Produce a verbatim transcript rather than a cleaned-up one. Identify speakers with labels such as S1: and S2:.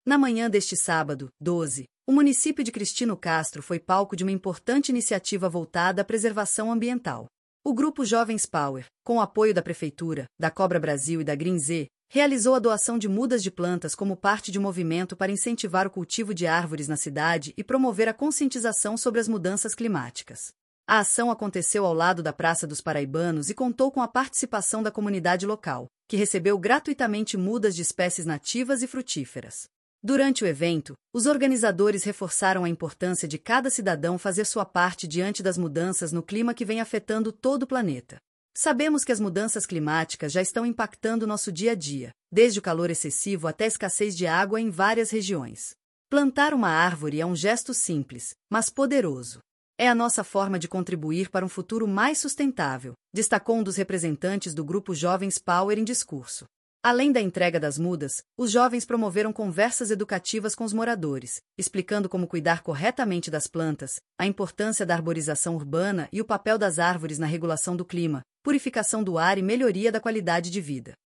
S1: Na manhã deste sábado, doze, o município de Cristino Castro foi palco de uma importante iniciativa voltada à preservação ambiental. O grupo Jovens Power, com o apoio da Prefeitura, da Cobra Brasil e da Green Z, realizou a doação de mudas de plantas como parte de um movimento para incentivar o cultivo de árvores na cidade e promover a conscientização sobre as mudanças climáticas. A ação aconteceu ao lado da Praça dos Paraibanos e contou com a participação da comunidade local, que recebeu gratuitamente mudas de espécies nativas e frutíferas. Durante o evento, os organizadores reforçaram a importância de cada cidadão fazer sua parte diante das mudanças no clima que vem afetando todo o planeta. Sabemos que as mudanças climáticas já estão impactando nosso dia a dia, desde o calor excessivo até a escassez de água em várias regiões. Plantar uma árvore é um gesto simples, mas poderoso. É a nossa forma de contribuir para um futuro mais sustentável, destacou um dos representantes do grupo Jovens Power em discurso. Além da entrega das mudas, os jovens promoveram conversas educativas com os moradores, explicando como cuidar corretamente das plantas, a importância da arborização urbana e o papel das árvores na regulação do clima, purificação do ar e melhoria da qualidade de vida.